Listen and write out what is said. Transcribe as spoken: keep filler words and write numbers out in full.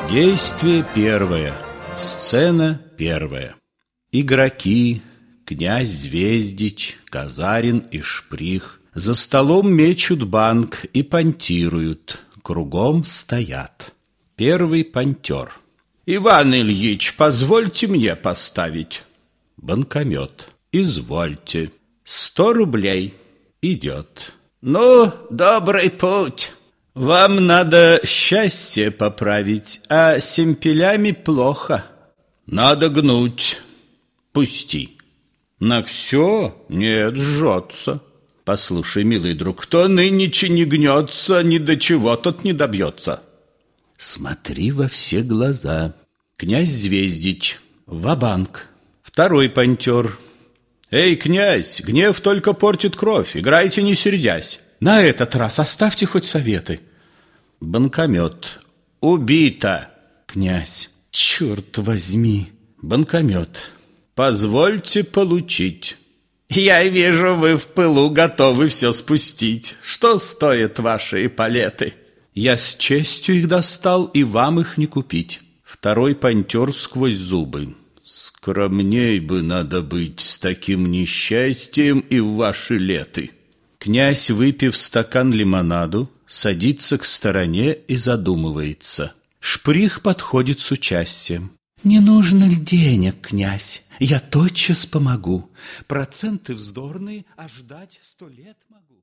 Действие первое. Сцена первая. Игроки, князь Звездич, Казарин и Шприх за столом мечут банк и понтируют. Кругом стоят. Первый понтер. Иван Ильич, позвольте мне поставить. Банкомет. Извольте. Сто рублей. Идет. Ну, добрый путь. Вам надо счастье поправить, а семпелями плохо. Надо гнуть. Пусти. На все? Нет, жжется. Послушай, милый друг, кто нынче не гнется, ни до чего тут не добьется. Смотри во все глаза. Князь Звездич. Ва-банк. Второй понтер. Эй, князь, гнев только портит кровь. Играйте не сердясь. На этот раз оставьте хоть советы. Банкомет. Убито. Князь. Черт возьми. Банкомет. Позвольте получить. Я вижу, вы в пылу готовы все спустить. Что стоят ваши эполеты? Я с честью их достал, и вам их не купить. Второй понтер сквозь зубы. Скромней бы надо быть с таким несчастьем и в ваши леты. Князь, выпив стакан лимонаду, садится к стороне и задумывается. Шприх подходит с участием. Не нужно ли денег, князь? Я тотчас помогу. Проценты вздорные, а ждать сто лет могу.